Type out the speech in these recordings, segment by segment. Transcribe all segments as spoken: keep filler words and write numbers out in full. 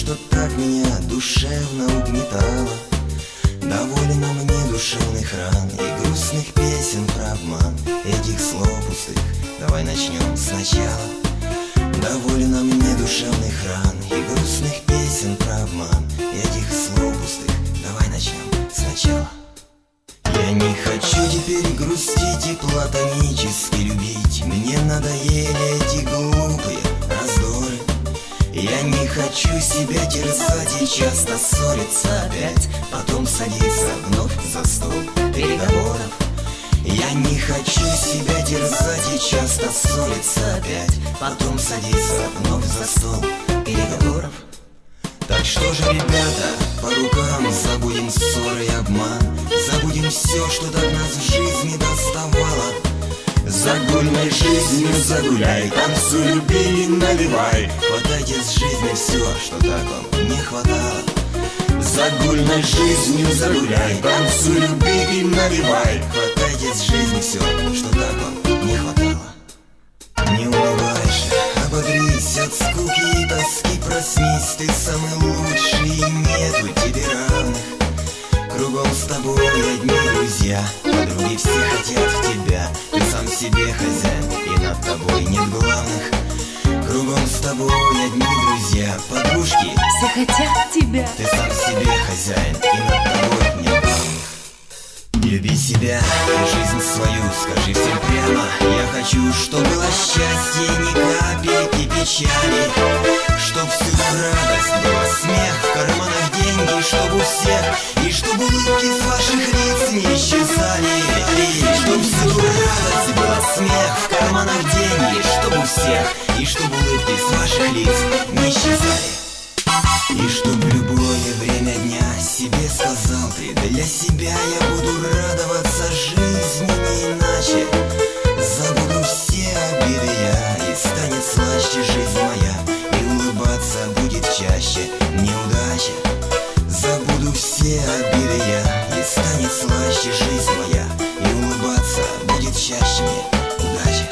что так меня душевно угнетало. Довольно мне душевных ран и грустных песен про обман, этих слов пустых, давай начнем сначала. Довольно мне душевных ран и грустных песен про обман, этих слов пустых, давай начнем сначала. Я не хочу теперь грустить и платонически любить, мне надоели эти глупые раздоры. Я не хочу себя терзать и часто ссориться опять, потом садиться вновь за стол переговоров. Я не хочу себя терзать и часто ссориться опять, потом садиться вновь за стол переговоров. Так что же, ребята, по рукам забудем ссоры и обман, забудем все, что так нас в жизни доставало. Загульной жизнью загуляй, танцуй, люби и наливай, хватайте с жизни все, что так вам не хватало. Загульной жизнью загуляй, танцуй, люби и наливай, хватайте с жизни все, что так вам не хватало. Не унывайся, ободрись от скуки и тоски, проснись, ты самый лучший и нету тебе равных. Кругом с тобой одни друзья, подруги все хотят в тебя, ты сам себе хозяин и над тобой нет главных. Кругом с тобой одни друзья, подружки все хотят тебя, ты сам себе хозяин и над тобой нет главных. Люби себя и жизнь свою, скажи всем прямо: я хочу, чтоб было счастье, ни капельки печали, чтоб всюду радость была, смех, в карманах деньги, чтоб у всех, и чтоб улыбки с ваших лиц не исчезали, и чтоб всюду радость была, смех, в карманах деньги, чтоб у всех, и чтоб улыбки с ваших лиц не исчезали. И чтоб в любое время дня себе сказал ты: для себя я буду радоваться жизни не иначе. Забуду все обиды я, и станет слаще жизнь моя, и улыбаться будет чаще неудача. Забуду все обиды я, и станет слаще жизнь моя, и улыбаться будет чаще мне удача.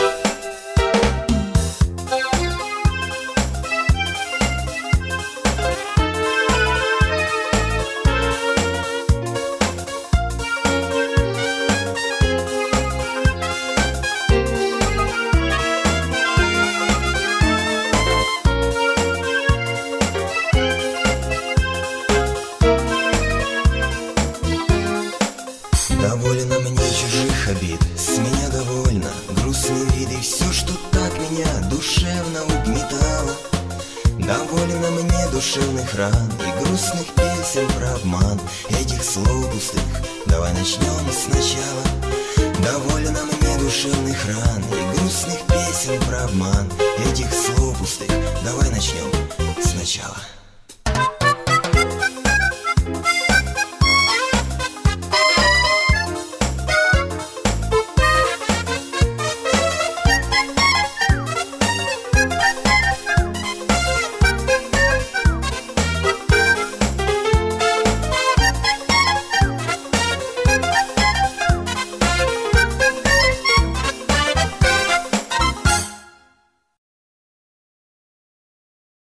Довольно мне чужих обид, с меня довольно грустный вид и все, что так меня душевно угнетало. Довольно мне душевных ран и грустных песен про обман, этих слов пустых, давай начнем сначала. Довольно мне душевных ран и грустных песен про обман, этих слов пустых, давай начнем сначала.